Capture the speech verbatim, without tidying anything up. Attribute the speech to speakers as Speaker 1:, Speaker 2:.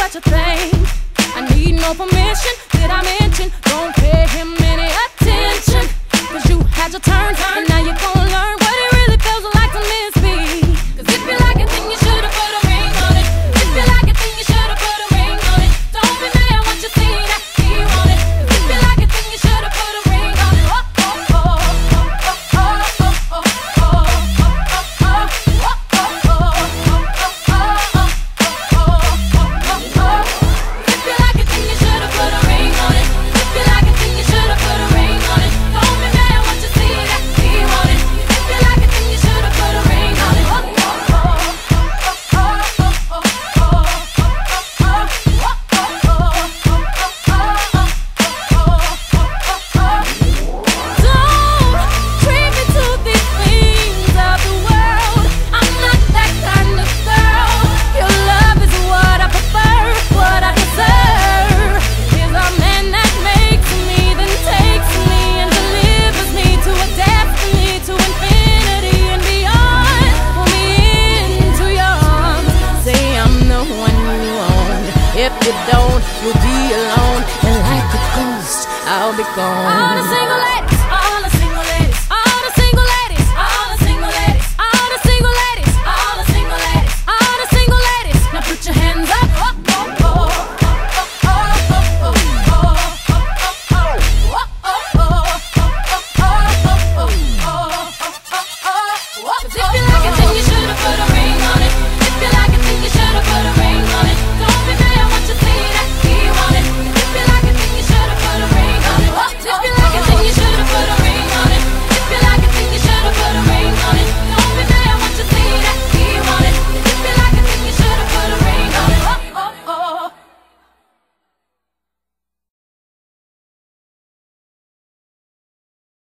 Speaker 1: such a thing. I need no permission. Did I mention? Don't pay him any attention. Cause you had your turn, and now you're gonna learn what it really feels like to miss me. Cause if you like it, then you should've put a ring on it. If you like it, then you should've put a ring on it. Don't be mad what you see that he want it. Cause if you like it, then you should've put a ring on it. Oh, oh, oh, oh, oh, oh, oh, oh, oh, oh, oh, oh, if you don't, you'll be alone, and like a ghost, I'll be gone. All the single ladies.